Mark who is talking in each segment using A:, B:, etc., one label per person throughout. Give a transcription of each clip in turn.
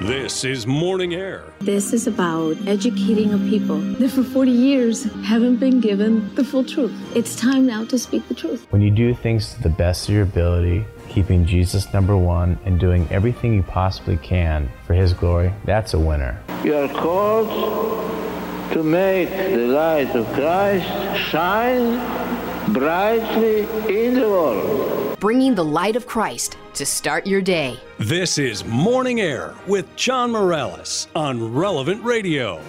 A: This is Morning Air.
B: This is about educating a people that for 40 years haven't been given the full truth. It's time now to speak the truth.
C: When you do things to the best of your ability, keeping Jesus number one and doing everything you possibly can for His glory, that's a winner.
D: You are called to make the light of Christ shine brightly in the world.
E: Bringing the light of Christ to start your day.
A: This is Morning Air with John Morales on Relevant Radio.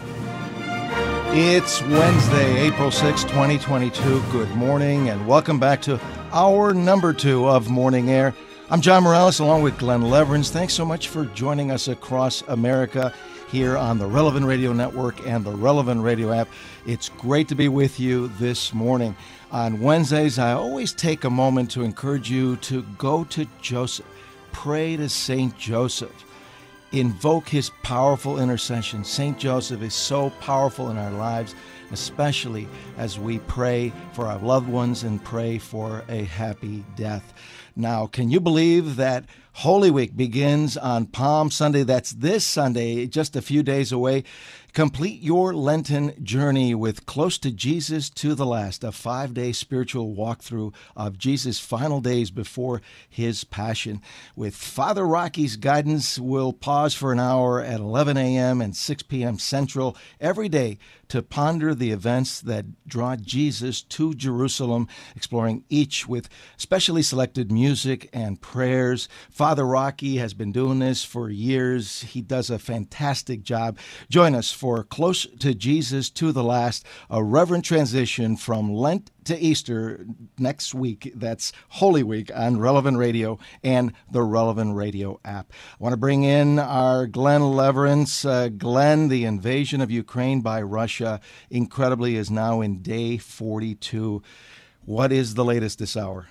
F: It's Wednesday, April 6, 2022. Good morning and welcome back to hour number 2 of Morning Air. I'm John Morales along with Glenn Leverins. Thanks so much for joining us across America here on the Relevant Radio Network and the Relevant Radio app. It's great to be with you this morning. On Wednesdays, I always take a moment to encourage you to go to Joseph, pray to St. Joseph, invoke his powerful intercession. St. Joseph is so powerful in our lives, especially as we pray for our loved ones and pray for a happy death. Now, can you believe that Holy Week begins on Palm Sunday? That's this Sunday, just a few days away. Complete your Lenten journey with Close to Jesus to the Last, a 5-day spiritual walkthrough of Jesus' final days before his passion. With Father Rocky's guidance, we'll pause for an hour at 11 a.m. and 6 p.m. Central every day to ponder the events that draw Jesus to Jerusalem, exploring each with specially selected music and prayers. Father Rocky has been doing this for years. He does a fantastic job. Join us for Close to Jesus to the Last, a reverent transition from Lent to Easter next week. That's Holy Week on Relevant Radio and the Relevant Radio app. I want to bring in our Glenn Leverins. Glenn, the invasion of Ukraine by Russia, incredibly, is now in day 42. What is the latest this hour?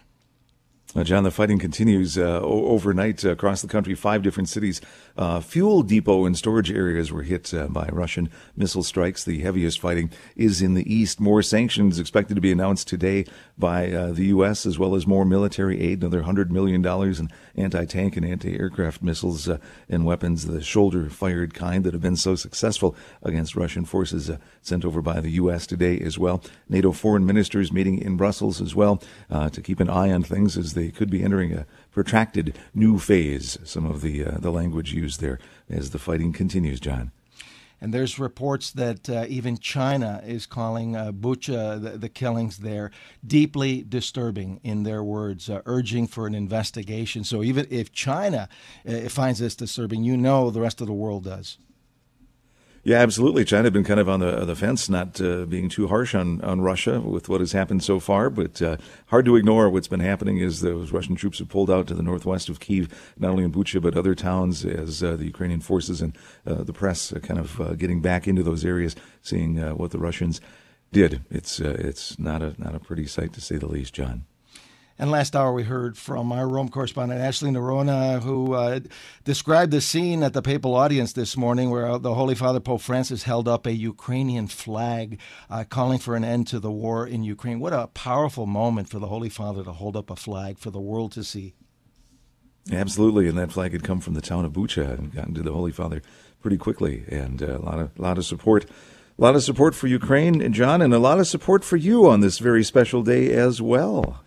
G: John, the fighting continues overnight across the country. 5 different cities. Fuel depot and storage areas were hit by Russian missile strikes. The heaviest fighting is in the east. More sanctions expected to be announced today by the U.S., as well as more military aid, another $100 million in anti-tank and anti-aircraft missiles and weapons, the shoulder-fired kind that have been so successful against Russian forces, sent over by the U.S. today as well. NATO foreign ministers meeting in Brussels as well to keep an eye on things as they could be entering a protracted new phase, some of the language used there as the fighting continues, John.
F: And there's reports that even China is calling Bucha, the killings there, deeply disturbing in their words, urging for an investigation. So even if China finds this disturbing, you know the rest of the world does.
G: Yeah, absolutely. China had been kind of on the fence, not being too harsh on Russia with what has happened so far, but hard to ignore what's been happening is those Russian troops have pulled out to the northwest of Kyiv, not only in Bucha, but other towns, as the Ukrainian forces and the press kind of getting back into those areas, seeing what the Russians did. It's not a pretty sight, to say the least, John.
F: And last hour we heard from our Rome correspondent, Ashley Nerona, who described the scene at the papal audience this morning where the Holy Father Pope Francis held up a Ukrainian flag calling for an end to the war in Ukraine. What a powerful moment for the Holy Father to hold up a flag for the world to see.
G: Absolutely, and that flag had come from the town of Bucha and gotten to the Holy Father pretty quickly, and a lot of support. A lot of support for Ukraine, and John, and a lot of support for you on this very special day as well.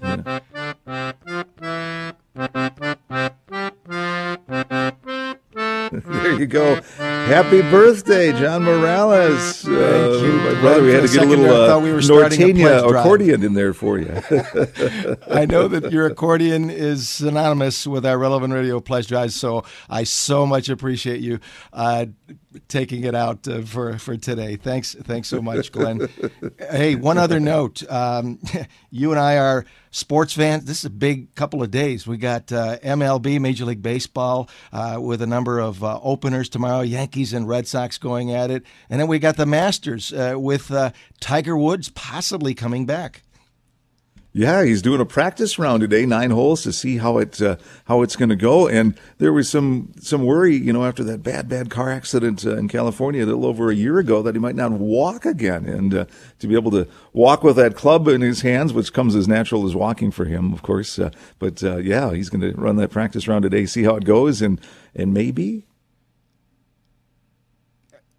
G: There you go. Happy birthday, John Morales.
F: Thank you.
G: My brother, we had to get a little Norteña accordion in there for you.
F: I know that your accordion is synonymous with our Relevant Radio pledge drive, so I so much appreciate you taking it out for today. Thanks so much, Glenn. Hey, one other note. You and I are sports fans. This is a big couple of days. We got MLB, Major League Baseball, with a number of openers tomorrow, Yankees and Red Sox going at it. And then we got the Masters with Tiger Woods possibly coming back.
G: Yeah, he's doing a practice round today, 9 holes, to see how it's going to go. And there was some worry, after that bad car accident in California a little over a year ago, that he might not walk again. And to be able to walk with that club in his hands, which comes as natural as walking for him, of course. But he's going to run that practice round today, see how it goes, and maybe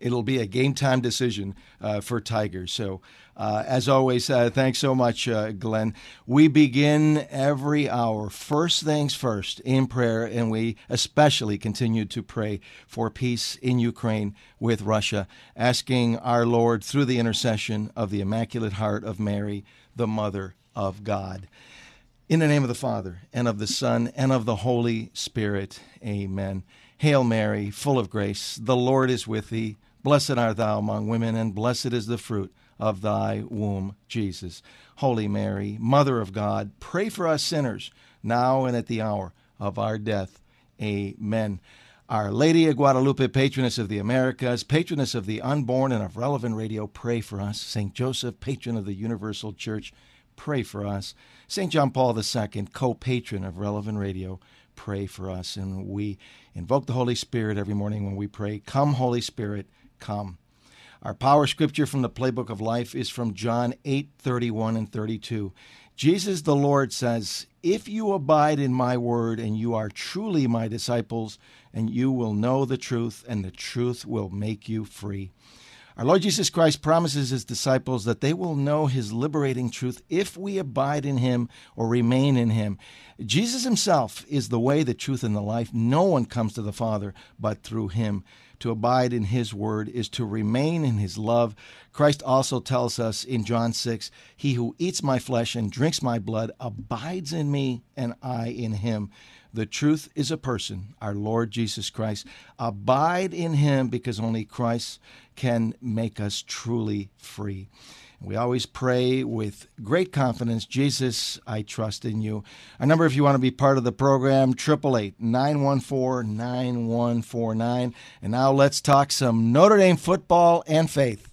F: it'll be a game time decision for Tigers. So, as always, thanks so much, Glenn. We begin every hour, first things first, in prayer, and we especially continue to pray for peace in Ukraine with Russia, asking our Lord through the intercession of the Immaculate Heart of Mary, the Mother of God. In the name of the Father, and of the Son, and of the Holy Spirit, amen. Hail Mary, full of grace, the Lord is with thee. Blessed art thou among women, and blessed is the fruit of thy womb, Jesus. Holy Mary, Mother of God, pray for us sinners, now and at the hour of our death. Amen. Our Lady of Guadalupe, patroness of the Americas, patroness of the unborn and of Relevant Radio, pray for us. St. Joseph, patron of the Universal Church, pray for us. St. John Paul II, co-patron of Relevant Radio, pray for us. And we invoke the Holy Spirit every morning when we pray, "Come, Holy Spirit, come." Our power scripture from the Playbook of Life is from John 8:31 and 32. Jesus the Lord says, "If you abide in my word, and you are truly my disciples, and you will know the truth, and the truth will make you free." Our Lord Jesus Christ promises his disciples that they will know his liberating truth if we abide in him or remain in him. Jesus himself is the way, the truth, and the life. No one comes to the Father but through him. To abide in his word is to remain in his love. Christ also tells us in John 6, "He who eats my flesh and drinks my blood abides in me, and I in him." The truth is a person, our Lord Jesus Christ. Abide in him, because only Christ can make us truly free. We always pray with great confidence, "Jesus, I trust in you." Our number, if you want to be part of the program, 888-914-9149. And now let's talk some Notre Dame football and faith.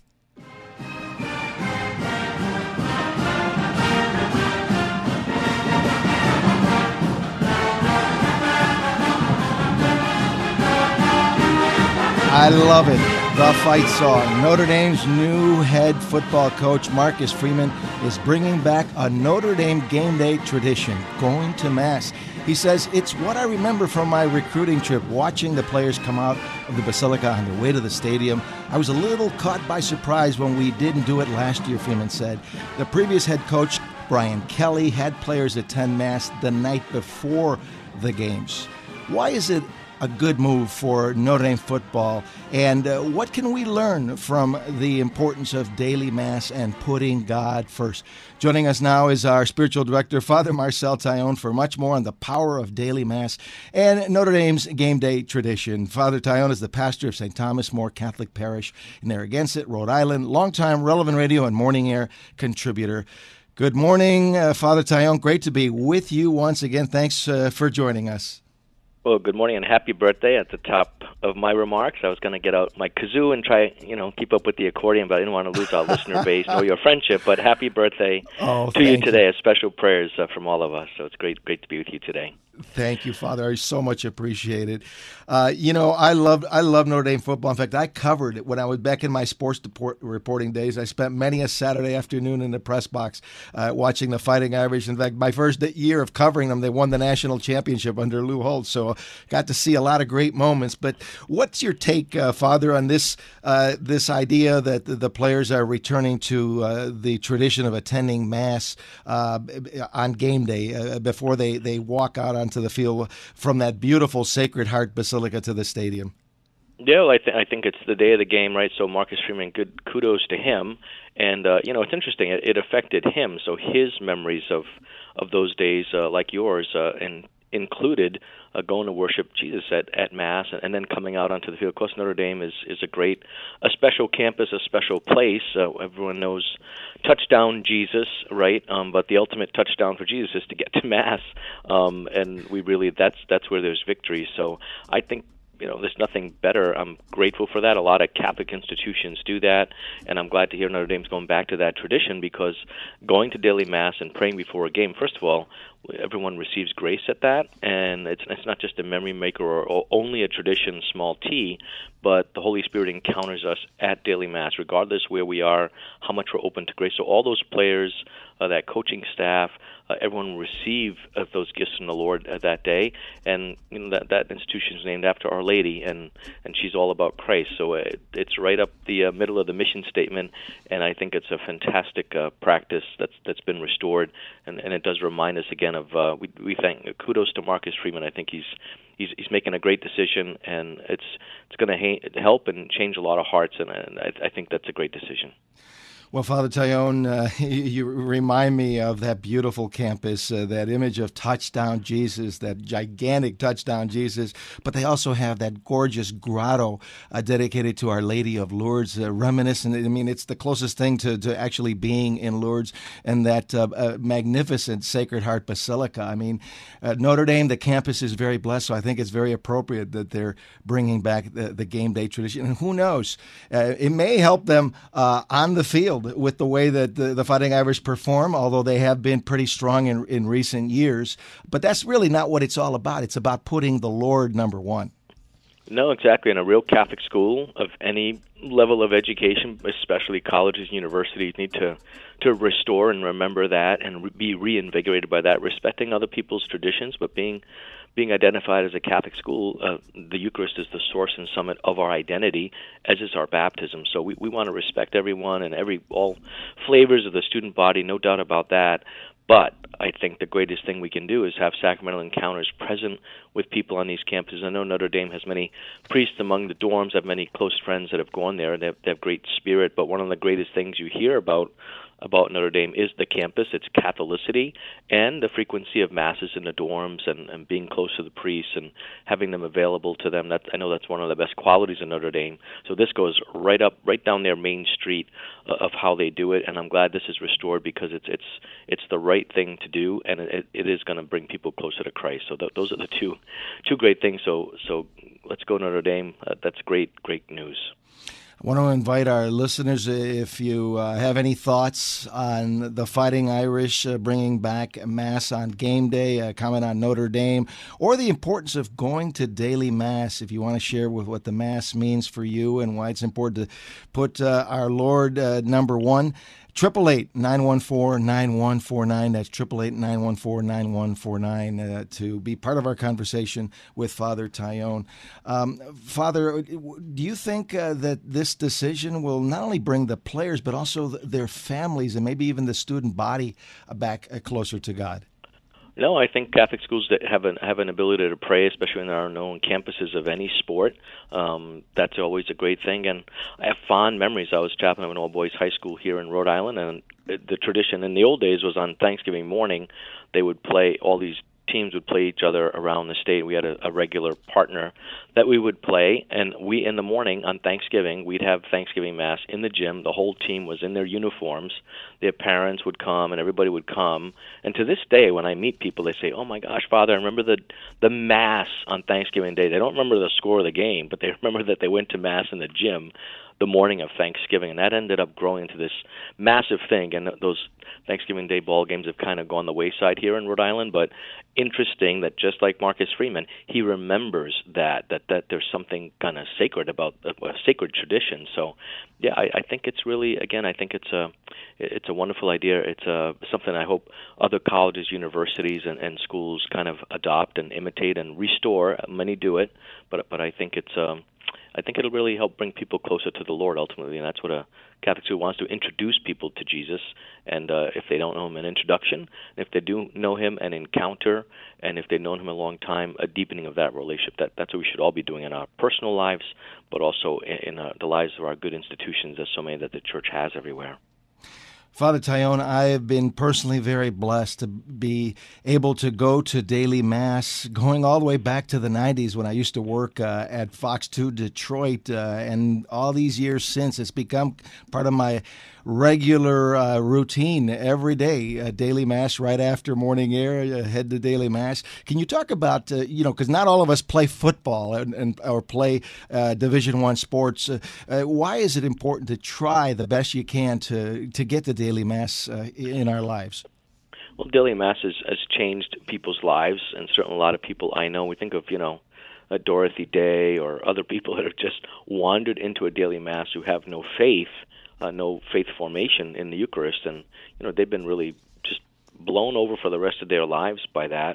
F: I love it. The fight song. Notre Dame's new head football coach, Marcus Freeman, is bringing back a Notre Dame game day tradition, going to Mass. He says, "It's what I remember from my recruiting trip, watching the players come out of the Basilica on their way to the stadium. I was a little caught by surprise when we didn't do it last year," Freeman said. The previous head coach, Brian Kelly, had players attend Mass the night before the games. Why is it a good move for Notre Dame football? And what can we learn from the importance of daily Mass and putting God first? Joining us now is our spiritual director, Father Marcel Taillon, for much more on the power of daily Mass and Notre Dame's game day tradition. Father Taillon is the pastor of St. Thomas More Catholic Parish in Narragansett, Rhode Island, longtime Relevant Radio and Morning Air contributor. Good morning, Father Taillon. Great to be with you once again. Thanks for joining us.
H: Well, good morning and happy birthday. At the top of my remarks, I was going to get out my kazoo and try, keep up with the accordion, but I didn't want to lose our listener base nor your friendship. But happy birthday to you today. A special prayers from all of us. So it's great to be with you today.
F: Thank you, Father. I so much appreciate it. I love Notre Dame football. In fact, I covered it when I was back in my sports reporting days. I spent many a Saturday afternoon in the press box watching the Fighting Irish. In fact, my first year of covering them, they won the national championship under Lou Holtz. So got to see a lot of great moments. But what's your take, Father, on this idea that the players are returning to the tradition of attending Mass on game day before they walk out onto the field from that beautiful Sacred Heart Basilica to the stadium?
H: Yeah, well, I think it's the day of the game, right? So Marcus Freeman, good kudos to him. And, it's interesting. It affected him. So his memories of those days, like yours, and included going to worship Jesus at Mass and then coming out onto the field. Of course, Notre Dame is a special campus, a special place. Everyone knows touchdown Jesus, right? But the ultimate touchdown for Jesus is to get to Mass, and we really that's where there's victory. So I think there's nothing better. I'm grateful for that. A lot of Catholic institutions do that, and I'm glad to hear Notre Dame's going back to that tradition, because going to daily Mass and praying before a game, first of all, everyone receives grace at that, and it's not just a memory maker or only a tradition, small t, but the Holy Spirit encounters us at daily Mass, regardless where we are, how much we're open to grace. So all those players, that coaching staff, everyone will receive those gifts from the Lord that day. And that institution is named after Our Lady, and she's all about Christ. So it's right up the middle of the mission statement, and I think it's a fantastic practice that's been restored, and it does remind us again of we thank kudos to Marcus Freeman. I think he's making a great decision, and it's going to help and change a lot of hearts, and I think that's a great decision.
F: Well, Father Taillon, you remind me of that beautiful campus, that image of Touchdown Jesus, that gigantic Touchdown Jesus, but they also have that gorgeous grotto dedicated to Our Lady of Lourdes, reminiscent. I mean, it's the closest thing to actually being in Lourdes, and that magnificent Sacred Heart Basilica. I mean, Notre Dame, the campus is very blessed, so I think it's very appropriate that they're bringing back the game day tradition. And who knows, it may help them on the field with the way that the Fighting Irish perform, although they have been pretty strong in recent years. But that's really not what it's all about. It's about putting the Lord number one.
H: No, exactly. In a real Catholic school of any level of education, especially colleges and universities, need to restore and remember that and be reinvigorated by that, respecting other people's traditions, but being identified as a Catholic school. The Eucharist is the source and summit of our identity, as is our baptism. So we want to respect everyone and all flavors of the student body, no doubt about that. But I think the greatest thing we can do is have sacramental encounters present with people on these campuses. I know Notre Dame has many priests among the dorms. I have many close friends that have gone there. They have great spirit. But one of the greatest things you hear about Notre Dame is the campus, its Catholicity, and the frequency of masses in the dorms, and being close to the priests and having them available to them. I know that's one of the best qualities of Notre Dame. So this goes right down their main street of how they do it, and I'm glad this is restored because it's the right thing to do, and it is going to bring people closer to Christ. So those are the two great things. So let's go Notre Dame. That's great news.
F: I want to invite our listeners, if you have any thoughts on the Fighting Irish bringing back Mass on game day, comment on Notre Dame, or the importance of going to daily Mass, if you want to share with what the Mass means for you and why it's important to put our Lord number one. 888-914-9149. That's 888-914-9149 to be part of our conversation with Father Taillon. Father, do you think that this decision will not only bring the players but also their families and maybe even the student body back closer to God?
H: No, I think Catholic schools that have an ability to pray, especially in our known campuses of any sport, that's always a great thing. And I have fond memories. I was chaplain of an all-boys high school here in Rhode Island, and the tradition in the old days was on Thanksgiving morning, they would play, all these teams would play each other around the state. We had a regular partner that we would play, and we, in the morning on Thanksgiving, we'd have Thanksgiving Mass in the gym. The whole team was in their uniforms. Their parents would come, and everybody would come. And to this day, when I meet people, they say, "Oh my gosh, Father, I remember the Mass on Thanksgiving Day." They don't remember the score of the game, but they remember that they went to Mass in the gym the morning of Thanksgiving, and that ended up growing into this massive thing. And those Thanksgiving Day ball games have kind of gone the wayside here in Rhode Island, but interesting that just like Marcus Freeman, he remembers that there's something kind of sacred about a sacred tradition. So, yeah, I think it's really, again, I think it's a wonderful idea. It's something I hope other colleges, universities, and schools kind of adopt and imitate and restore. Many do it, but I think I think it'll really help bring people closer to the Lord ultimately, and that's what a Catholic school wants, to introduce people to Jesus. And if they don't know him, an introduction. And if they do know him, an encounter. And if they've known him a long time, a deepening of that relationship. That's what we should all be doing in our personal lives, but also in the lives of our good institutions, as so many that the Church has everywhere.
F: Father Taillon, I have been personally very blessed to be able to go to daily Mass, going all the way back to the 90s when I used to work at Fox 2 Detroit, and all these years since, it's become part of my regular routine every day, daily Mass right after morning air, head to daily Mass. Can you talk about, because not all of us play football or play Division I sports. Why is it important to try the best you can to get to daily Mass in our lives?
H: Well, daily Mass has changed people's lives, and certainly a lot of people I know, we think of, Dorothy Day or other people that have just wandered into a daily Mass who have no faith formation in the Eucharist, and they've been really just blown over for the rest of their lives by that.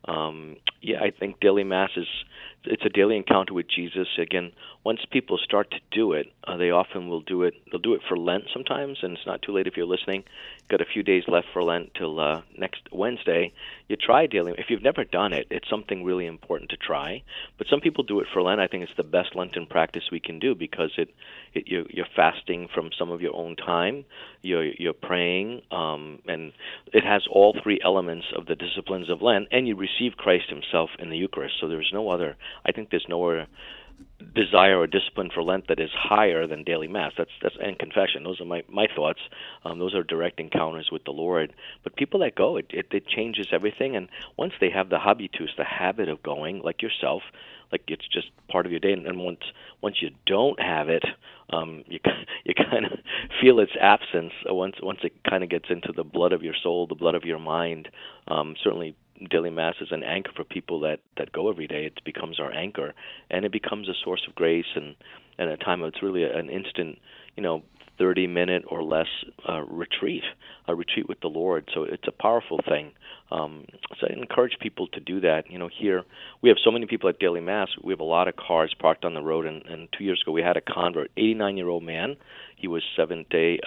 H: I think daily Mass it's a daily encounter with Jesus. Again, once people start to do it, they often will do it. They'll do it for Lent sometimes, and it's not too late if you're listening. Got a few days left for Lent till next Wednesday. You try daily. If you've never done it, it's something really important to try. But some people do it for Lent. I think it's the best Lenten practice we can do because you're fasting from some of your own time. You're praying, and it has all three elements of the disciplines of Lent, and you receive Christ Himself in the Eucharist. So there's no other. I think there's no other desire or discipline for Lent that is higher than daily Mass. That's and confession. Those are my thoughts. Those are direct encounters with the Lord. But people that go, it changes everything. And once they have the habitus, the habit of going, like yourself, like it's just part of your day. And once you don't have it, you kind of feel its absence. Once it kind of gets into the blood of your soul, the blood of your mind. Certainly, daily Mass is an anchor for people that go every day. It becomes our anchor, and it becomes a source of grace and a time it's really an instant, 30-minute or less retreat with the Lord. So it's a powerful thing. So I encourage people to do that. Here we have so many people at daily Mass. We have a lot of cars parked on the road, and 2 years ago we had a convert, 89-year-old man. He was Seventh-day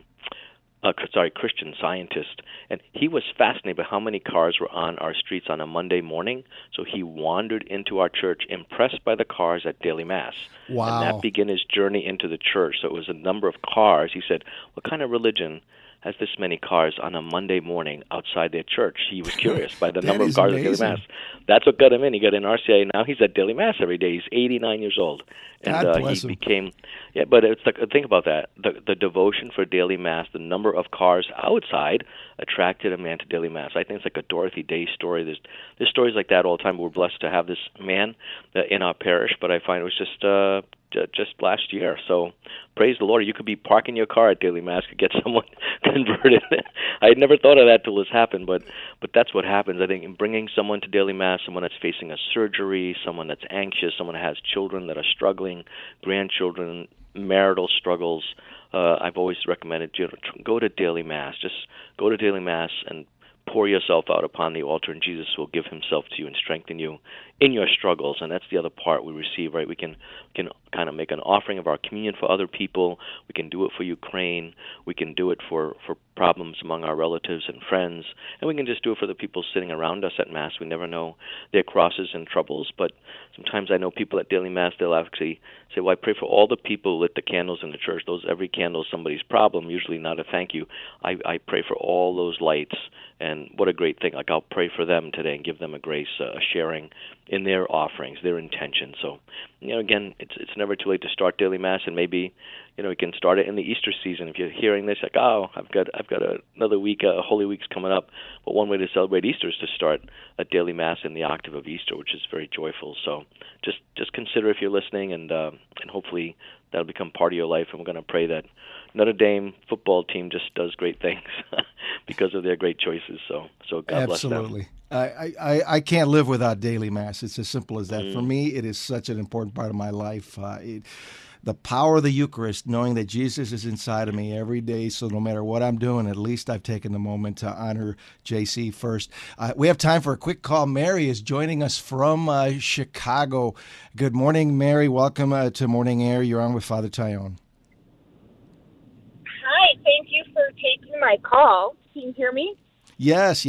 H: Christian Scientist, and he was fascinated by how many cars were on our streets on a Monday morning. So he wandered into our church, impressed by the cars at daily Mass.
F: Wow.
H: And that began his journey into the church. So it was a number of cars. He said, what kind of religion has this many cars on a Monday morning outside their church? He was curious by the number of cars at daily Mass. That's what got him in. He got an RCIA. Now he's at daily Mass every day. He's 89 years old. And he became, but it's think about that. The devotion for daily Mass, the number of cars outside attracted a man to daily Mass. I think it's like a Dorothy Day story. There's stories like that all the time. We're blessed to have this man in our parish, but I find it was just last year. So praise the Lord. You could be parking your car at daily Mass, could get someone converted. I had never thought of that till this happened, but that's what happens. I think in bringing someone to daily Mass, someone that's facing a surgery, someone that's anxious, someone that has children that are struggling, grandchildren, marital struggles, I've always recommended, go to daily Mass. Just go to daily Mass and pour yourself out upon the altar, and Jesus will give Himself to you and strengthen you in your struggles. And that's the other part we receive, right? We can kind of make an offering of our communion for other people. We can do it for Ukraine. We can do it for problems among our relatives and friends. And we can just do it for the people sitting around us at Mass. We never know their crosses and troubles. But sometimes I know people at daily Mass, they'll actually say, well, I pray for all the people who lit the candles in the church. Every candle is somebody's problem, usually not a thank you. I pray for all those lights. And what a great thing. Like, I'll pray for them today and give them a grace, a sharing in their offerings, their intention. So, again, it's never too late to start daily Mass, and maybe, we can start it in the Easter season. If you're hearing this, like, I've got another week, Holy Week's coming up. But one way to celebrate Easter is to start a daily Mass in the octave of Easter, which is very joyful. So just consider if you're listening, and hopefully that'll become part of your life. And we're going to pray that Notre Dame football team just does great things because of their great choices. So God bless them.
F: Absolutely. I can't live without daily Mass. It's as simple as that. For me, it is such an important part of my life. The power of the Eucharist, knowing that Jesus is inside of me every day, so no matter what I'm doing, at least I've taken the moment to honor JC first. We have time for a quick call. Mary is joining us from Chicago. Good morning, Mary. Welcome to Morning Air. You're on with Father Tyone.
I: Hi, thank you for taking my call. Can you hear me?
F: Yes.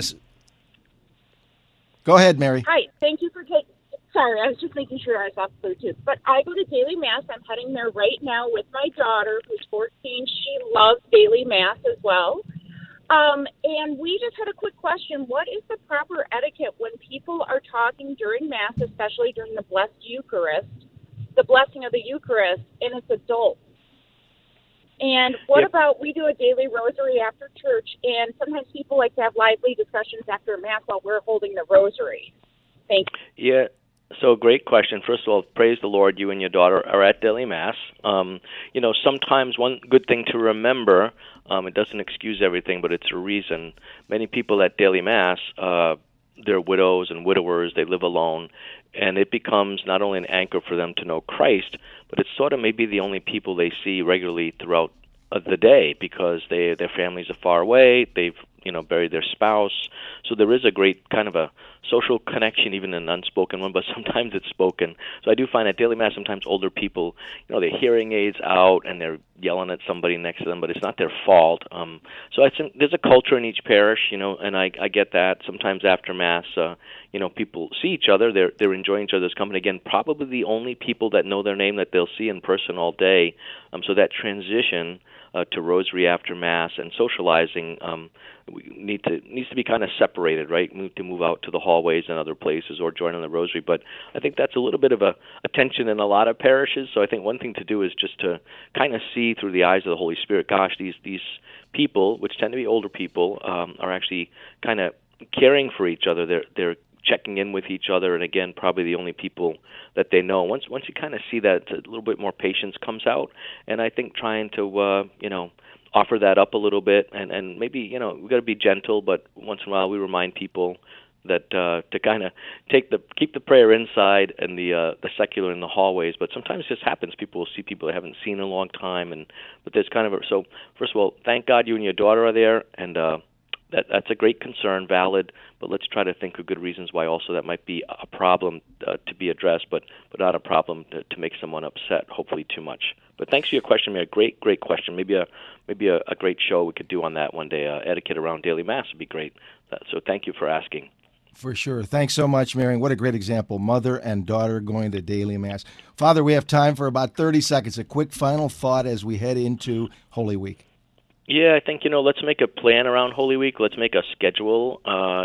F: Go ahead, Mary.
I: Hi, thank you for taking... Sorry, I was just making sure I was off Bluetooth. But I go to daily Mass. I'm heading there right now with my daughter, who's 14. She loves daily Mass as well. And we just had a quick question. What is the proper etiquette when people are talking during Mass, especially during the Blessed Eucharist, the blessing of the Eucharist, and it's adults? And what about, we do a daily rosary after church, and sometimes people like to have lively discussions after Mass while we're holding the rosary. Thank you.
H: Yeah, so great question. First of all, praise the Lord, you and your daughter are at daily Mass. Sometimes one good thing to remember, it doesn't excuse everything, but it's a reason. Many people at daily Mass, they're widows and widowers, they live alone, and it becomes not only an anchor for them to know Christ, but it's sort of maybe the only people they see regularly throughout the day because their families are far away, they've bury their spouse. So there is a great kind of a social connection, even an unspoken one, but sometimes it's spoken. So I do find at daily mass sometimes older people, their hearing aids out and they're yelling at somebody next to them, but it's not their fault. So I think there's a culture in each parish, and I get that. Sometimes after mass, people see each other. They're enjoying each other's company. Again, probably the only people that know their name that they'll see in person all day. So that transition to rosary after mass and socializing needs to be kind of separated, right? We need to move out to the hallways and other places or join on the rosary. But I think that's a little bit of a tension in a lot of parishes. So I think one thing to do is just to kind of see through the eyes of the Holy Spirit. Gosh, these people, which tend to be older people, are actually kind of caring for each other. They're checking in with each other, and again, probably the only people that they know. Once you kind of see that, a little bit more patience comes out, and I think trying to offer that up a little bit, and maybe we've got to be gentle, but once in a while we remind people that to kind of keep the prayer inside and the secular in the hallways. But sometimes it just happens. People will see people they haven't seen in a long time, but there's kind of so first of all, thank God you and your daughter are there, and that's a great concern, valid, but let's try to think of good reasons why also that might be a problem to be addressed, but not a problem to make someone upset, hopefully too much. But thanks for your question, Mary. Great question. Maybe a great show we could do on that one day. Etiquette around daily mass would be great. So thank you for asking.
F: For sure. Thanks so much, Mary. What a great example. Mother and daughter going to daily mass. Father, we have time for about 30 seconds. A quick final thought as we head into Holy Week.
H: Yeah, I think, let's make a plan around Holy Week. Let's make a schedule.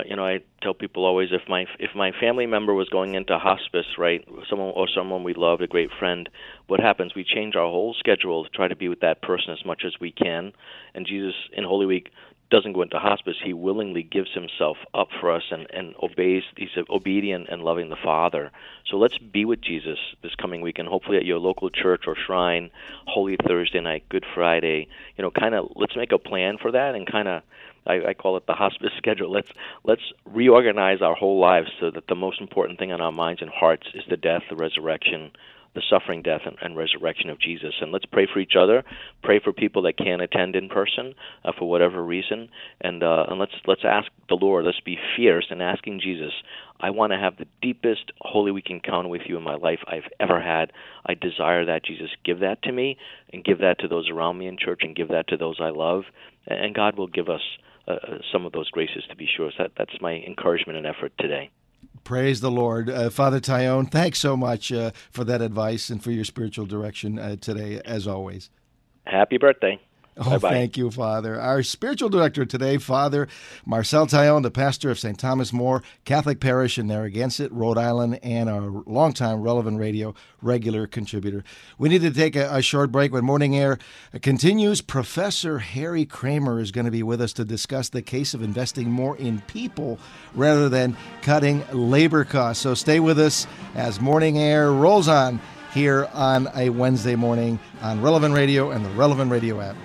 H: I tell people always if my family member was going into hospice, right, someone we loved, a great friend, what happens? We change our whole schedule to try to be with that person as much as we can. And Jesus in Holy Week doesn't go into hospice. He willingly gives himself up for us and obeys. He's obedient and loving the Father. So let's be with Jesus this coming week, and hopefully at your local church or shrine, Holy Thursday night, Good Friday, let's make a plan for that, and I call it the hospice schedule. Let's reorganize our whole lives so that the most important thing on our minds and hearts is the death, the resurrection, the suffering, death, and resurrection of Jesus. And let's pray for each other, pray for people that can't attend in person for whatever reason, and let's ask the Lord, let's be fierce in asking Jesus, I want to have the deepest Holy Week encounter with you in my life I've ever had. I desire that, Jesus. Give that to me, and give that to those around me in church, and give that to those I love, and God will give us some of those graces, to be sure. So that's my encouragement and effort today.
F: Praise the Lord. Father Taillon, thanks so much for that advice and for your spiritual direction today, as always.
H: Happy birthday.
F: Oh, bye-bye. Thank you, Father. Our spiritual director today, Father Marcel Taillon, the pastor of St. Thomas More Catholic Parish in Narragansett, Rhode Island, and our longtime Relevant Radio regular contributor. We need to take a short break. When Morning Air continues, Professor Harry Kramer is going to be with us to discuss the case of investing more in people rather than cutting labor costs. So stay with us as Morning Air rolls on here on a Wednesday morning on Relevant Radio and the Relevant Radio app.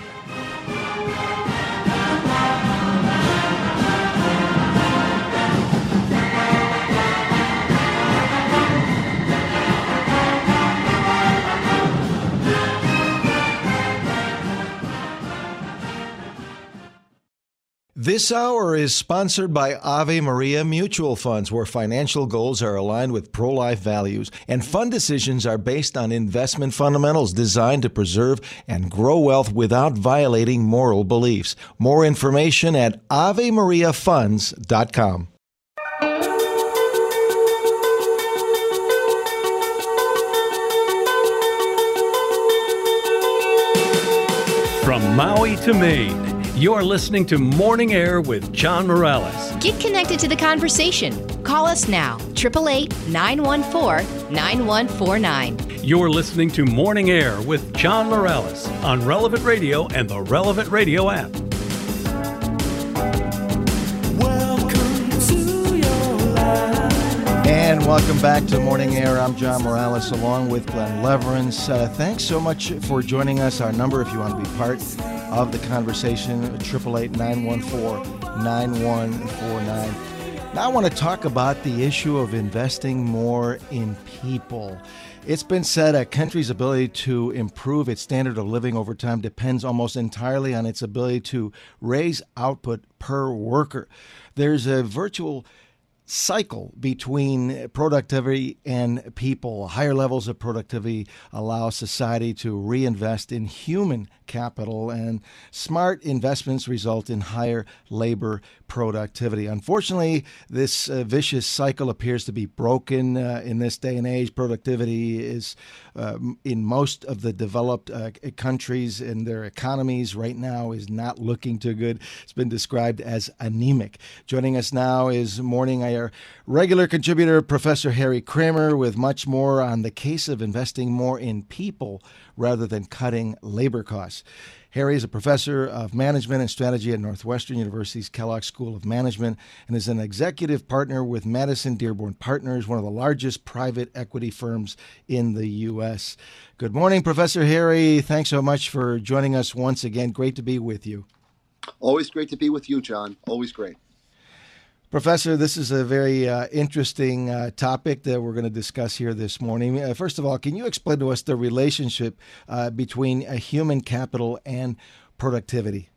F: This hour is sponsored by Ave Maria Mutual Funds, where financial goals are aligned with pro-life values, and fund decisions are based on investment fundamentals designed to preserve and grow wealth without violating moral beliefs. More information at AveMariaFunds.com.
A: From Maui to Maine, you're listening to Morning Air with John Morales.
E: Get connected to the conversation. Call us now, 888-914-9149.
A: You're listening to Morning Air with John Morales on Relevant Radio and the Relevant Radio app.
F: And welcome back to Morning Air. I'm John Morales along with Glenn Leverance. Thanks so much for joining us. Our number, if you want to be part of the conversation, 888-914-9149. Now I want to talk about the issue of investing more in people. It's been said a country's ability to improve its standard of living over time depends almost entirely on its ability to raise output per worker. There's a virtual cycle between productivity and people. Higher levels of productivity allow society to reinvest in human capital, and smart investments result in higher labor productivity. Unfortunately, this vicious cycle appears to be broken in this day and age. Productivity is in most of the developed countries and their economies right now is not looking too good. It's been described as anemic. Joining us now is Morning Air regular contributor Professor Harry Kramer with much more on the case of investing more in people rather than cutting labor costs. Harry is a professor of management and strategy at Northwestern University's Kellogg School of Management and is an executive partner with Madison Dearborn Partners, one of the largest private equity firms in the U.S. Good morning, Professor Harry. Thanks so much for joining us once again. Great to be with you.
J: Always great to be with you, John. Always great.
F: Professor, this is a very interesting topic that we're going to discuss here this morning. First of all, can you explain to us the relationship between human capital and productivity?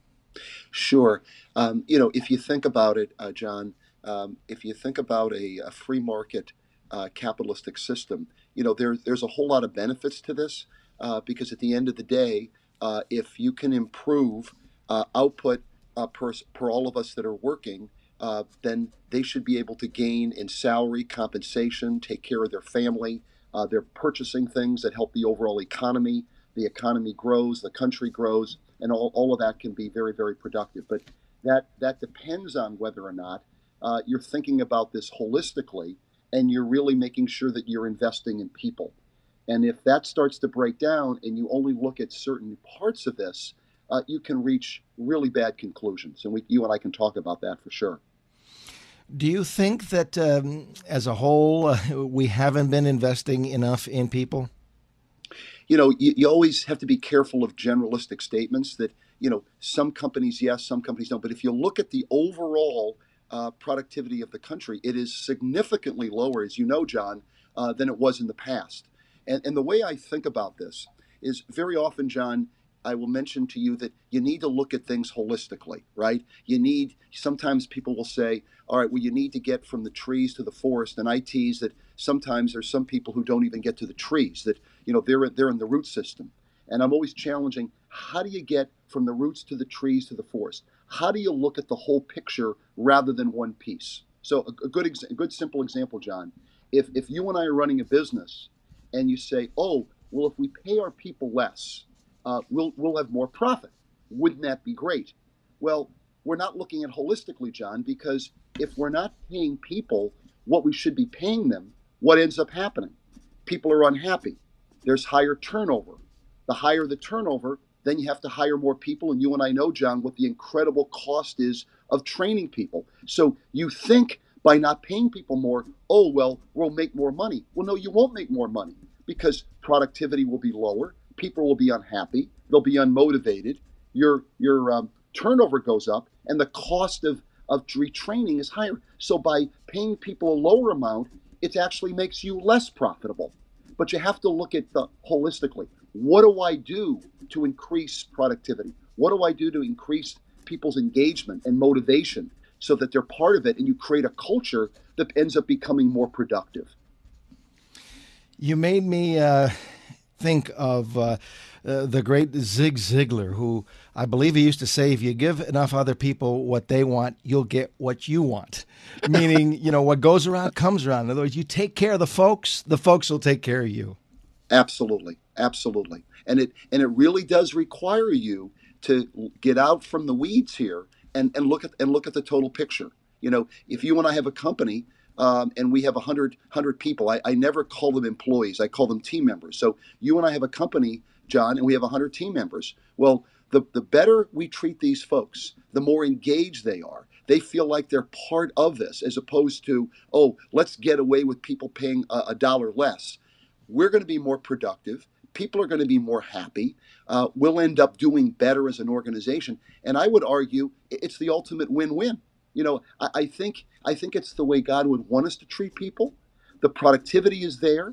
J: Sure. If you think about it, John, if you think about a free market capitalistic system, there's a whole lot of benefits to this because at the end of the day, if you can improve output per all of us that are working, then they should be able to gain in salary, compensation, take care of their family. They're purchasing things that help the overall economy. The economy grows, the country grows, and all of that can be very, very productive. But that depends on whether or not you're thinking about this holistically and you're really making sure that you're investing in people. And if that starts to break down and you only look at certain parts of this, you can reach really bad conclusions. And you and I can talk about that for sure.
F: Do you think that as a whole, we haven't been investing enough in people?
J: You always have to be careful of generalistic statements that, some companies, yes, some companies don't. But if you look at the overall productivity of the country, it is significantly lower, as you know, John, than it was in the past. And the way I think about this is very often, John, I will mention to you that you need to look at things holistically, right? Sometimes people will say, all right, well, you need to get from the trees to the forest. And I tease that sometimes there's some people who don't even get to the trees, that, they're in the root system. And I'm always challenging, how do you get from the roots to the trees to the forest? How do you look at the whole picture rather than one piece? So a good simple example, John, if you and I are running a business and you say, oh, well, if we pay our people less, we'll have more profit. Wouldn't that be great? Well, we're not looking at holistically, John, because if we're not paying people what we should be paying them, what ends up happening? People are unhappy. There's higher turnover. The higher the turnover, then you have to hire more people. And you and I know, John, what the incredible cost is of training people. So you think by not paying people more, oh, well, we'll make more money. Well, no, you won't make more money because productivity will be lower. People will be unhappy. They'll be unmotivated. Your turnover goes up, and the cost of retraining is higher. So by paying people a lower amount, it actually makes you less profitable. But you have to look at the holistically. What do I do to increase productivity? What do I do to increase people's engagement and motivation so that they're part of it, and you create a culture that ends up becoming more productive?
F: You made me think of the great Zig Ziglar, who I believe he used to say, if you give enough other people what they want, you'll get what you want. Meaning, what goes around comes around. In other words, you take care of the folks will take care of you.
J: Absolutely. Absolutely. And it really does require you to get out from the weeds here and look at the total picture. If you and I have a company, and we have 100 people. I never call them employees. I call them team members. So you and I have a company, John, and we have 100 team members. Well, the better we treat these folks, the more engaged they are. They feel like they're part of this, as opposed to, oh, let's get away with people paying $1 less. We're going to be more productive. People are going to be more happy. We'll end up doing better as an organization. And I would argue it's the ultimate win-win. I think it's the way God would want us to treat people. The productivity is there.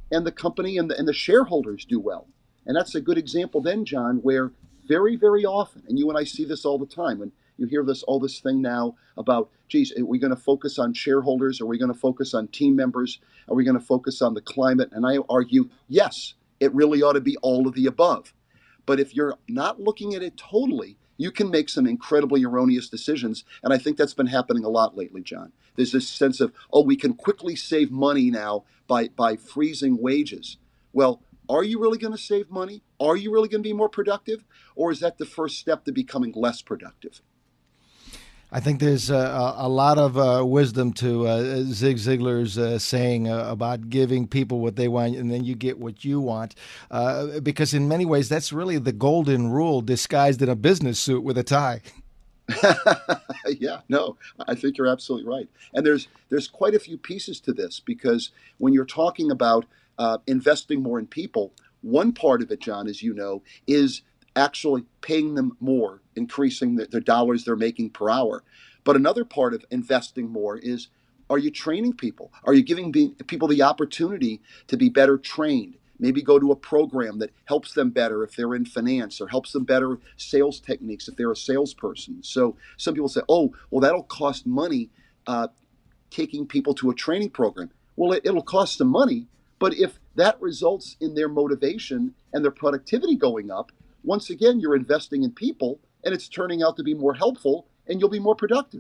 J: and the company and the shareholders do well. And that's a good example then, John, where very, very often, and you and I see this all the time, and you hear all this thing now about, geez, are we going to focus on shareholders? Are we going to focus on team members? Are we going to focus on the climate? And I argue, yes, it really ought to be all of the above. But if you're not looking at it totally, you can make some incredibly erroneous decisions. And I think that's been happening a lot lately, John. There's this sense of, oh, we can quickly save money now by freezing wages. Well, are you really going to save money? Are you really going to be more productive? Or is that the first step to becoming less productive?
F: I think there's a lot of wisdom to Zig Ziglar's saying about giving people what they want and then you get what you want. Because in many ways, that's really the golden rule disguised in a business suit with a tie.
J: Yeah, no, I think you're absolutely right. And there's quite a few pieces to this, because when you're talking about investing more in people, one part of it, John, as you know, is actually paying them more, increasing the dollars they're making per hour. But another part of investing more is, are you training people? Are you giving people the opportunity to be better trained? Maybe go to a program that helps them better if they're in finance, or helps them better sales techniques if they're a salesperson. So some people say, oh, well, that'll cost money taking people to a training program. Well, it'll cost some money, but if that results in their motivation and their productivity going up, once again, you're investing in people, and it's turning out to be more helpful, and you'll be more productive.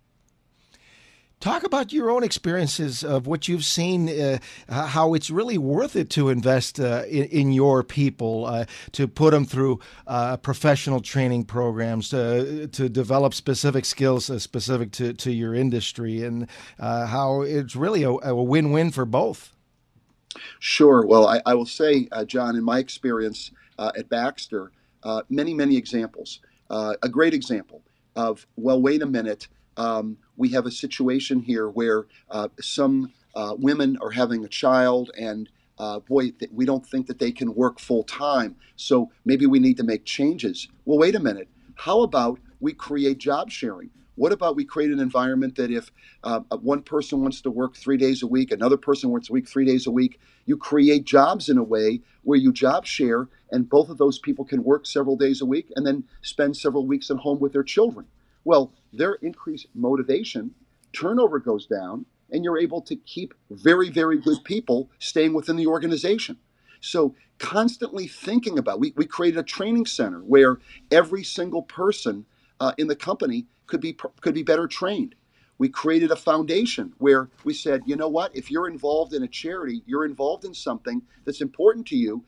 F: Talk about your own experiences of what you've seen, how it's really worth it to invest in your people, to put them through professional training programs, to develop specific skills specific to your industry, and how it's really a win-win for both.
J: Sure. Well, I will say, John, in my experience at Baxter, many, many examples. A great example of, well, wait a minute, we have a situation here where some women are having a child, and we don't think that they can work full time, so maybe we need to make changes. Well, wait a minute. How about we create job sharing? What about we create an environment that if one person wants to work 3 days a week, another person wants to work 3 days a week, you create jobs in a way where you job share, and both of those people can work several days a week and then spend several weeks at home with their children. Well, their increased motivation, turnover goes down, and you're able to keep very, very good people staying within the organization. So constantly thinking about, we created a training center where every single person in the company could be better trained. We created a foundation where we said, you know what, if you're involved in a charity, you're involved in something that's important to you,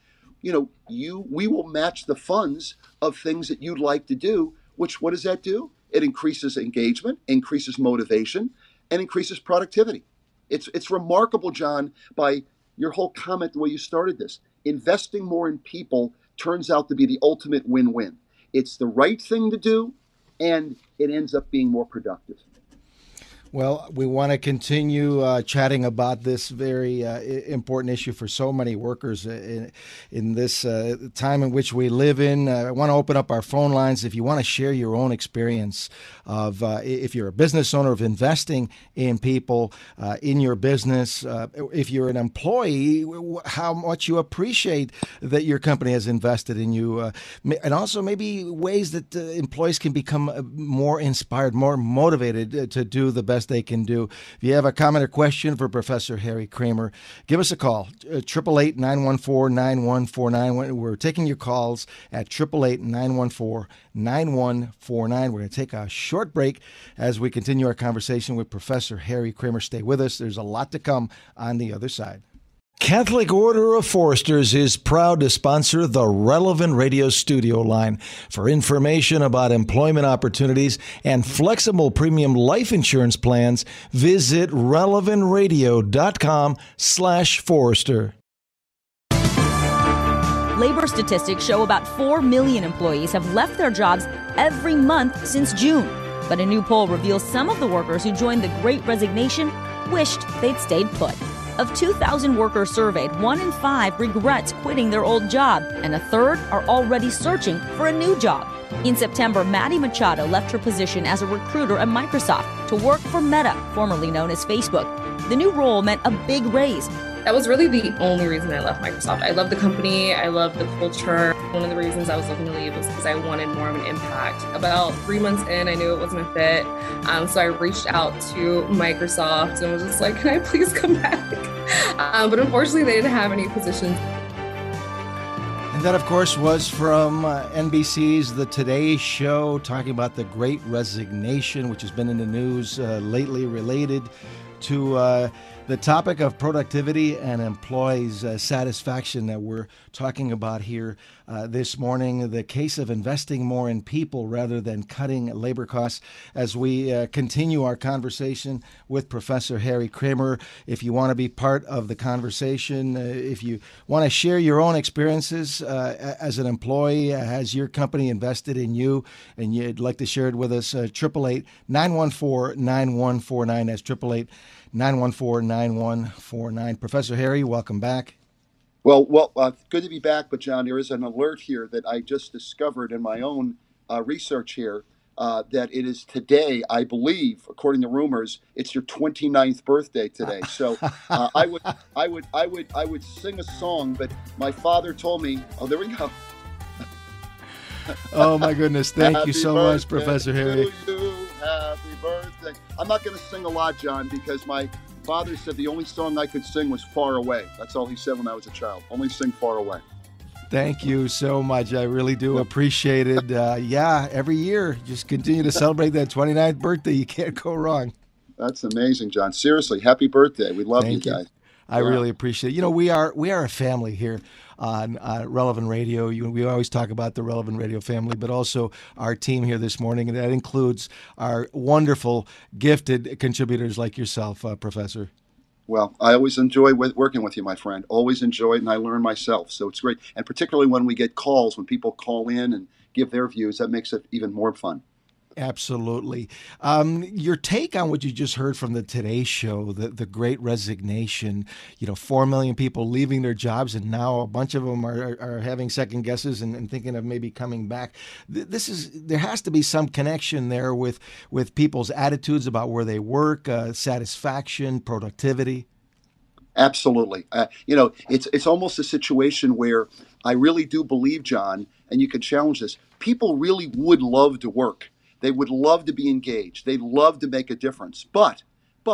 J: we will match the funds of things that you'd like to do, which, what does that do? It increases engagement, increases motivation, and increases productivity. It's remarkable, John, by your whole comment, the way you started this. Investing more in people turns out to be the ultimate win-win. It's the right thing to do, and it ends up being more productive.
F: Well, we want to continue chatting about this very important issue for so many workers in this time in which we live in. I want to open up our phone lines. If you want to share your own experience of if you're a business owner, of investing in people in your business, if you're an employee, how much you appreciate that your company has invested in you, and also maybe ways that employees can become more inspired, more motivated to do the best they can do. If you have a comment or question for Professor Harry Kramer, give us a call, 888-914-9149. We're taking your calls at 888-914-9149. We're going to take a short break as we continue our conversation with Professor Harry Kramer. Stay with us. There's a lot to come on the other side. Catholic Order of Foresters is proud to sponsor the Relevant Radio studio line. For information about employment opportunities and flexible premium life insurance plans, visit relevantradio.com/Forester.
K: Labor statistics show about 4 million employees have left their jobs every month since June. But a new poll reveals some of the workers who joined the Great Resignation wished they'd stayed put. Of 2,000 workers surveyed, 1 in 5 regrets quitting their old job, and a third are already searching for a new job. In September, Maddie Machado left her position as a recruiter at Microsoft to work for Meta, formerly known as Facebook. The new role meant a big raise,
L: That was really the only reason I left Microsoft. I love the company. I love the culture. One of the reasons I was looking to leave was because I wanted more of an impact. About 3 months in, I knew it wasn't a fit. So I reached out to Microsoft and was just like, can I please come back? But unfortunately, they didn't have any positions.
F: And that, of course, was from NBC's The Today Show, talking about the Great Resignation, which has been in the news lately, related to the topic of productivity and employees' satisfaction that we're talking about here this morning, the case of investing more in people rather than cutting labor costs. As we continue our conversation with Professor Harry Kramer, if you want to be part of the conversation, if you want to share your own experiences as an employee, has your company invested in you, and you'd like to share it with us, 888-914-9149. That's 888-914-9149. Professor Harry, welcome back.
J: Well, good to be back. But John, there is an alert here that I just discovered in my own research here that it is today, I believe, according to rumors, it's your 29th birthday today. So I would sing a song, but my father told me, oh, there we go.
F: Oh my goodness! Thank you so much, Professor Harry.
J: Happy birthday! I'm not going to sing a lot, John, because my father said the only song I could sing was "Far Away." That's all he said when I was a child. Only sing "Far Away."
F: Thank you so much. I really do appreciate it. Every year, just continue to celebrate that 29th birthday. You can't go wrong.
J: That's amazing, John. Seriously, happy birthday. We love you guys.
F: I really appreciate it. We are a family here on Relevant Radio. We always talk about the Relevant Radio family, but also our team here this morning, and that includes our wonderful, gifted contributors like yourself, Professor.
J: Well, I always enjoy working with you, my friend. Always enjoy it, and I learn myself, so it's great. And particularly when we get calls, when people call in and give their views, that makes it even more fun.
F: Absolutely. Your take on what you just heard from the Today Show, the Great Resignation, 4 million people leaving their jobs, and now a bunch of them are having second guesses and thinking of maybe coming back. There has to be some connection there with people's attitudes about where they work, satisfaction, productivity.
J: Absolutely. It's almost a situation where I really do believe, John, and you can challenge this, people really would love to work. They would love to be engaged. They'd love to make a difference. But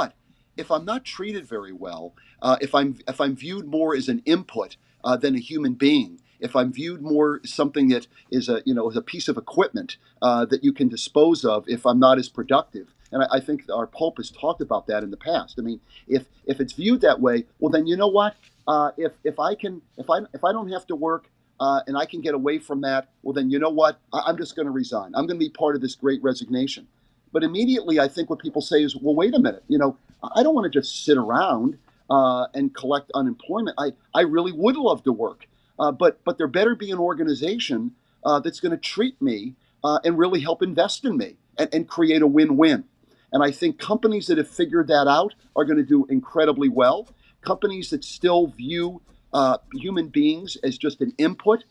J: if I'm not treated very well, if I'm viewed more as an input than a human being, if I'm viewed more something that is a piece of equipment that you can dispose of, if I'm not as productive, and I think our Pope has talked about that in the past. I mean, if it's viewed that way, well then you know what? If I don't have to work. And I can get away from that, well, then you know what? I'm just going to resign. I'm going to be part of this Great Resignation. But immediately, I think what people say is, well, wait a minute. I don't want to just sit around and collect unemployment. I really would love to work. But there better be an organization that's going to treat me and really help invest in me and create a win-win. And I think companies that have figured that out are going to do incredibly well. Companies that still view human beings as just an input,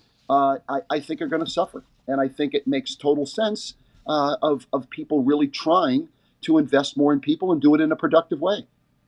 J: I think are going to suffer. And I think it makes total sense of people really trying to invest more in people and do it in a productive way.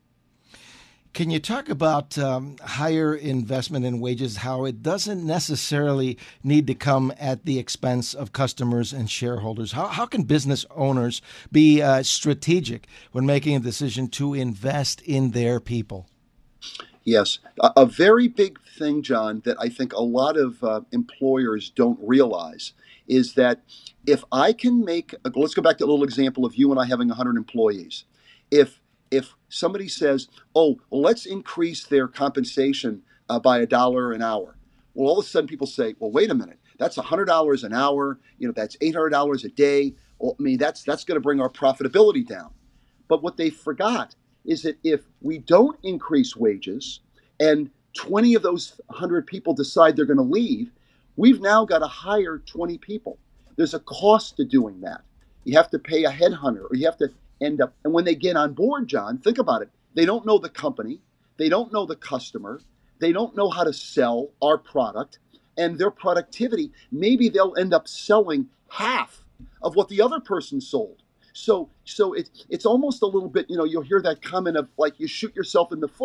F: Can you talk about higher investment in wages, how it doesn't necessarily need to come at the expense of customers and shareholders? How can business owners be strategic when making a decision to invest in their people?
J: Yes. A very big thing, John, that I think a lot of employers don't realize is that if I can let's go back to a little example of you and I having 100 employees. If somebody says, oh, well, let's increase their compensation by $1 an hour. Well, all of a sudden people say, well, wait a minute, that's $100 an hour. That's $800 a day. Well, I mean, that's going to bring our profitability down. But what they forgot is that if we don't increase wages and 20 of those 100 people decide they're going to leave, we've now got to hire 20 people. There's a cost to doing that. You have to pay a headhunter, or you have to end up, and when they get on board, John, think about it. They don't know the company. They don't know the customer. They don't know how to sell our product, and their productivity, maybe they'll end up selling half of what the other person sold. So it's almost a little bit, you'll hear that comment of like you shoot yourself in the foot.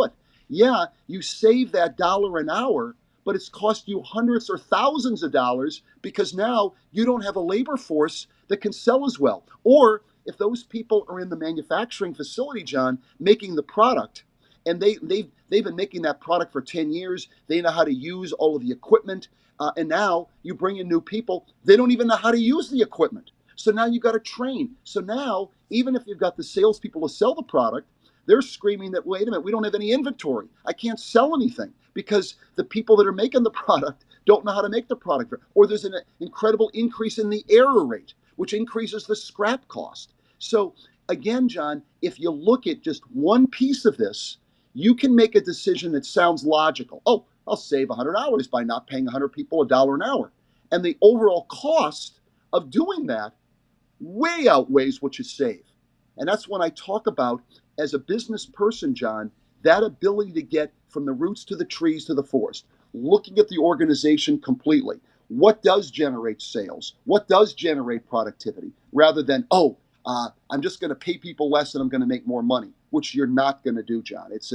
J: Yeah, you save that dollar an hour, but it's cost you hundreds or thousands of dollars because now you don't have a labor force that can sell as well. Or if those people are in the manufacturing facility, John, making the product, and they've been making that product for 10 years, they know how to use all of the equipment, and now you bring in new people, they don't even know how to use the equipment. So now you've got to train. So now, even if you've got the salespeople to sell the product, they're screaming that, wait a minute, we don't have any inventory. I can't sell anything because the people that are making the product don't know how to make the product. Or there's an incredible increase in the error rate, which increases the scrap cost. So again, John, if you look at just one piece of this, you can make a decision that sounds logical. Oh, I'll save $100 by not paying 100 people $1 an hour. And the overall cost of doing that way outweighs what you save. And that's when I talk about, as a business person, John, that ability to get from the roots to the trees to the forest, looking at the organization completely. What does generate sales? What does generate productivity? Rather than, I'm just going to pay people less and I'm going to make more money, which you're not going to do, John. It's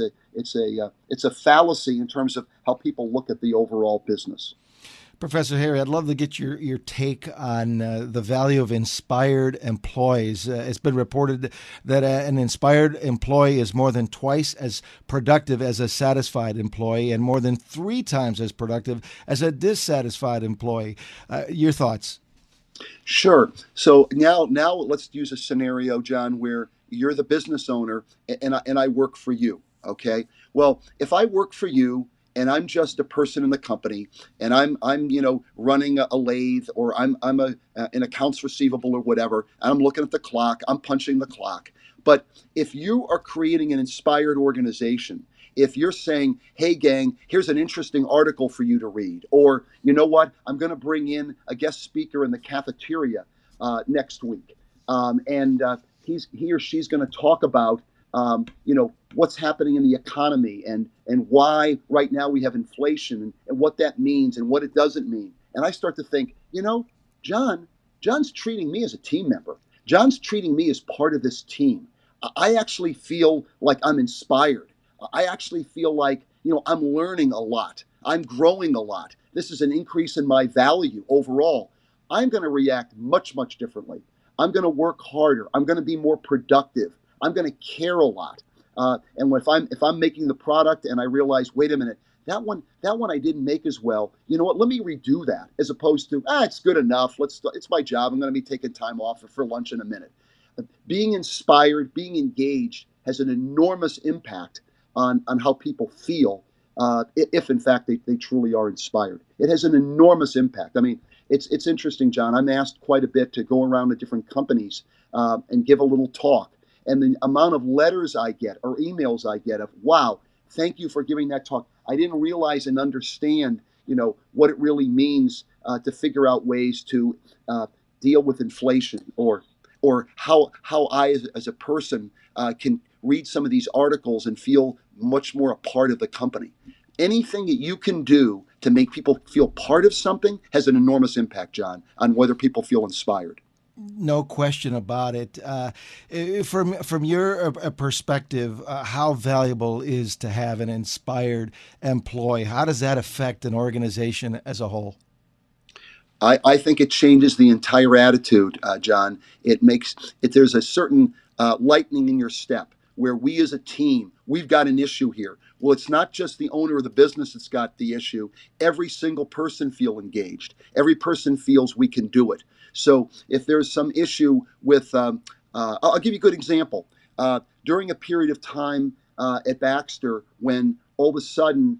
J: a fallacy in terms of how people look at the overall business.
F: Professor Harry, I'd love to get your take on the value of inspired employees. It's been reported that an inspired employee is more than twice as productive as a satisfied employee and more than 3 times as productive as a dissatisfied employee. Your thoughts?
J: Sure. So now let's use a scenario, John, where you're the business owner and I work for you. Okay. Well, if I work for you and I'm just a person in the company, and I'm running a lathe, or I'm an accounts receivable or whatever, and I'm looking at the clock, I'm punching the clock. But if you are creating an inspired organization, if you're saying, hey gang, here's an interesting article for you to read, or you know what, I'm going to bring in a guest speaker in the cafeteria next week, and he or she's going to talk about what's happening in the economy and why right now we have inflation and what that means and what it doesn't mean. And I start to think, John's treating me as a team member. John's treating me as part of this team. I actually feel like I'm inspired. I actually feel like, I'm learning a lot. I'm growing a lot. This is an increase in my value overall. I'm going to react much, much differently. I'm going to work harder. I'm going to be more productive. I'm going to care a lot. And if I'm making the product and I realize, wait a minute, that one I didn't make as well. You know what? Let me redo that, as opposed to, it's good enough. It's my job. I'm going to be taking time off for lunch in a minute. Being inspired, being engaged has an enormous impact on how people feel, if in fact they truly are inspired. It has an enormous impact. I mean, it's interesting, John. I'm asked quite a bit to go around to different companies and give a little talk. And the amount of letters I get or emails I get of, wow, thank you for giving that talk. I didn't realize and understand, what it really means to figure out ways to deal with inflation, or how I as a person can read some of these articles and feel much more a part of the company. Anything that you can do to make people feel part of something has an enormous impact, John, on whether people feel inspired.
F: No question about it. From your perspective, how valuable is to have an inspired employee? How does that affect an organization as a whole?
J: I think it changes the entire attitude, John. There's a certain lightning in your step where we as a team, we've got an issue here. Well, it's not just the owner of the business that's got the issue. Every single person feels engaged. Every person feels we can do it. So if there's some issue with, I'll give you a good example. During a period of time at Baxter, when all of a sudden,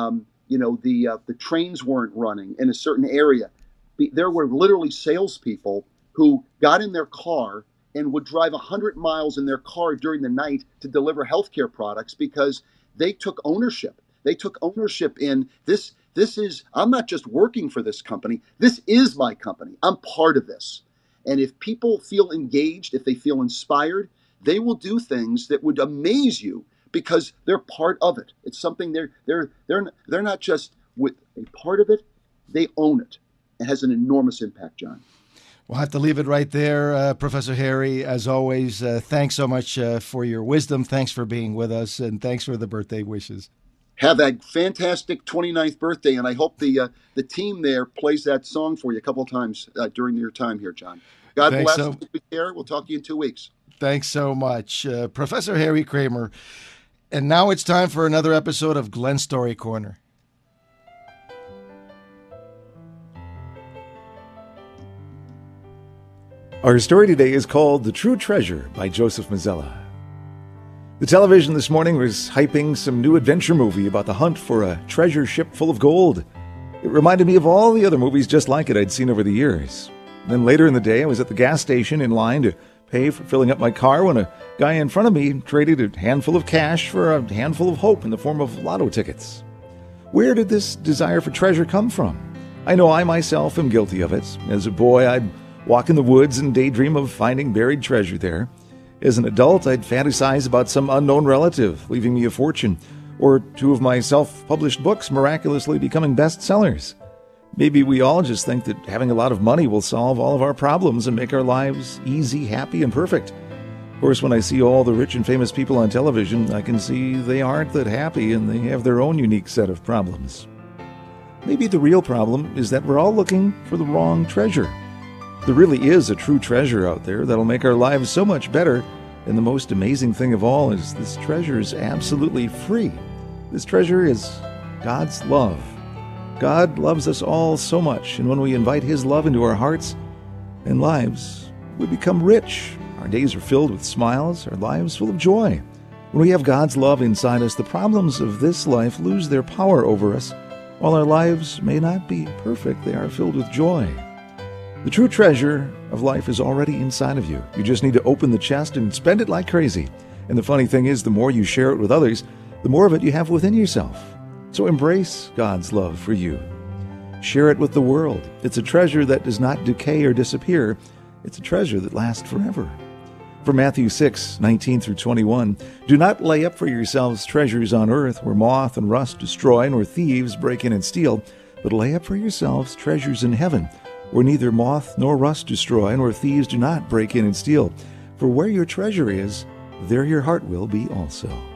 J: the trains weren't running in a certain area, there were literally salespeople who got in their car and would drive 100 miles in their car during the night to deliver healthcare products because they took ownership. They took ownership in this. I'm not just working for this company. This is my company. I'm part of this. And if people feel engaged, if they feel inspired, they will do things that would amaze you because they're part of it. It's something they're not just with a part of it. They own it. It has an enormous impact, John.
F: We'll have to leave it right there. Professor Harry, as always, thanks so much for your wisdom. Thanks for being with us, and thanks for the birthday wishes.
J: Have a fantastic 29th birthday, and I hope the team there plays that song for you a couple of times during your time here, John. God bless. Take care. We'll talk to you in 2 weeks.
F: Thanks so much, Professor Harry Kramer. And now it's time for another episode of Glenn Story Corner.
G: Our story today is called The True Treasure by Joseph Mazzella. The television this morning was hyping some new adventure movie about the hunt for a treasure ship full of gold. It reminded me of all the other movies just like it I'd seen over the years. Then later in the day, I was at the gas station in line to pay for filling up my car when a guy in front of me traded a handful of cash for a handful of hope in the form of lotto tickets. Where did this desire for treasure come from? I know I myself am guilty of it. As a boy, I'd walk in the woods and daydream of finding buried treasure there. As an adult, I'd fantasize about some unknown relative leaving me a fortune, or 2 of my self-published books miraculously becoming bestsellers. Maybe we all just think that having a lot of money will solve all of our problems and make our lives easy, happy, and perfect. Of course, when I see all the rich and famous people on television, I can see they aren't that happy and they have their own unique set of problems. Maybe the real problem is that we're all looking for the wrong treasure. There really is a true treasure out there that'll make our lives so much better, and the most amazing thing of all is this treasure is absolutely free. This treasure is God's love. God loves us all so much, and when we invite His love into our hearts and lives, we become rich. Our days are filled with smiles, our lives full of joy. When we have God's love inside us, the problems of this life lose their power over us. While our lives may not be perfect, they are filled with joy. The true treasure of life is already inside of you. You just need to open the chest and spend it like crazy. And the funny thing is, the more you share it with others, the more of it you have within yourself. So embrace God's love for you. Share it with the world. It's a treasure that does not decay or disappear. It's a treasure that lasts forever. From Matthew 6:19 through 21, do not lay up for yourselves treasures on earth where moth and rust destroy, nor thieves break in and steal, but lay up for yourselves treasures in heaven, where neither moth nor rust destroy, nor thieves do not break in and steal. For where your treasure is, there your heart will be also.